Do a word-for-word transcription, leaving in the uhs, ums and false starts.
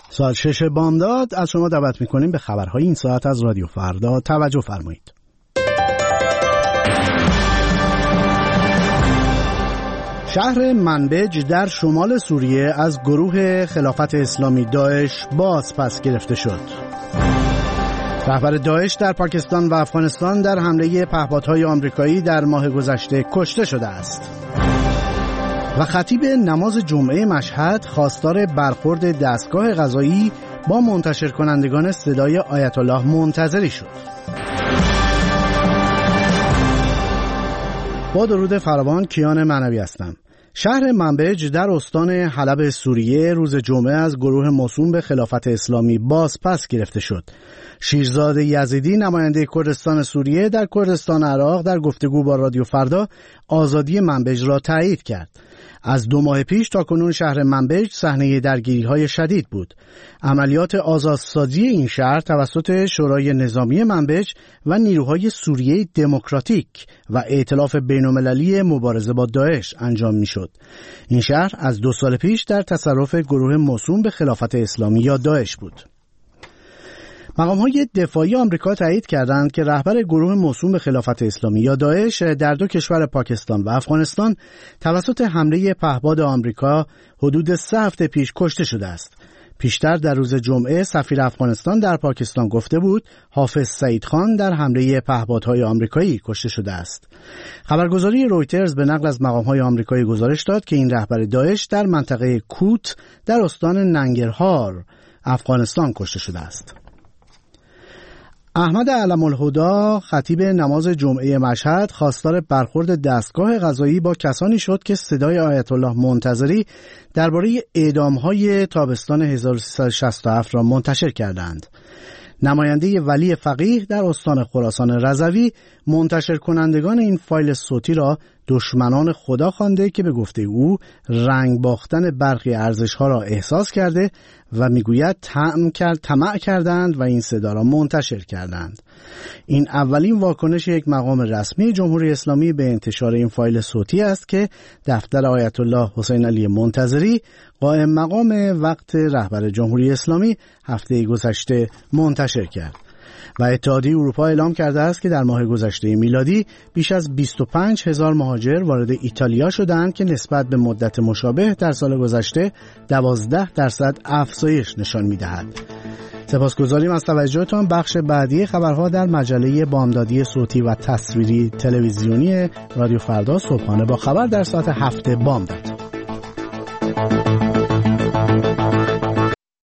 ساعت شش بامداد از شما دعوت میکنیم به خبرهای این ساعت از رادیو فردا. توجه فرمایید. شهر منبج در شمال سوریه از گروه خلافت اسلامی داعش باز پس گرفته شد. رهبر داعش در پاکستان و افغانستان در حمله پهپادهای آمریکایی در ماه گذشته کشته شده است. و خطیب نماز جمعه مشهد خواستار برخورد دستگاه قضایی با منتشر کنندگان صدای آیت الله منتظری شد. با درود فراوان، کیان معنوی هستم. شهر منبج در استان حلب سوریه روز جمعه از گروه موسوم به خلافت اسلامی باز پس گرفته شد. شیرزاد یزیدی نماینده کردستان سوریه در کردستان عراق در گفتگو با رادیو فردا آزادی منبج را تایید کرد. از دو ماه پیش تا کنون شهر منبج صحنه درگیری‌های شدید بود. عملیات آزادسازی این شهر توسط شورای نظامی منبج و نیروهای سوریه دموکراتیک و ائتلاف بین‌المللی مبارزه با داعش انجام می‌شد. این شهر از دو سال پیش در تصرف گروه موسوم به خلافت اسلامی یا داعش بود. مقام‌های دفاعی آمریکا تایید کردند که رهبر گروه موسوم به خلافت اسلامی یا داعش در دو کشور پاکستان و افغانستان توسط حمله پهپاد آمریکا حدود سه هفته پیش کشته شده است. پیشتر در روز جمعه سفیر افغانستان در پاکستان گفته بود حافظ سعید خان در حمله پهپادهای آمریکایی کشته شده است. خبرگزاری رویترز به نقل از مقام‌های آمریکایی گزارش داد که این رهبر داعش در منطقه کوت در استان ننگرهار افغانستان کشته شده است. احمد علم الهدا خطیب نماز جمعه مشهد خواستار برخورد دستگاه قضایی با کسانی شد که صدای آیت الله منتظری درباره اعدام‌های تابستان هزار و سیصد و شصت و هفت را منتشر کردند. نماینده ولی فقیه در استان خراسان رضوی منتشر کنندگان این فایل صوتی را دشمنان خدا خوانده که به گفته او رنگ باختن برخی ارزش‌ها را احساس کرده و میگوید طمع کرد طمع کردند و این صدا را منتشر کردند. این اولین واکنش یک مقام رسمی جمهوری اسلامی به انتشار این فایل صوتی است که دفتر آیت الله حسین علی منتظری قائم مقام وقت رهبر جمهوری اسلامی هفته گذشته منتشر کرد. و اتحادیه اروپا اعلام کرده است که در ماه گذشته میلادی بیش از بیست و پنج هزار مهاجر وارد ایتالیا شدند که نسبت به مدت مشابه در سال گذشته دوازده درصد افزایش نشان می‌دهد. سپاسگزاریم از توجهتان. بخش بعدی خبرها در مجله بامدادی صوتی و تصویری تلویزیونی رادیو فردا صبحانه با خبر در ساعت هفت بامداد.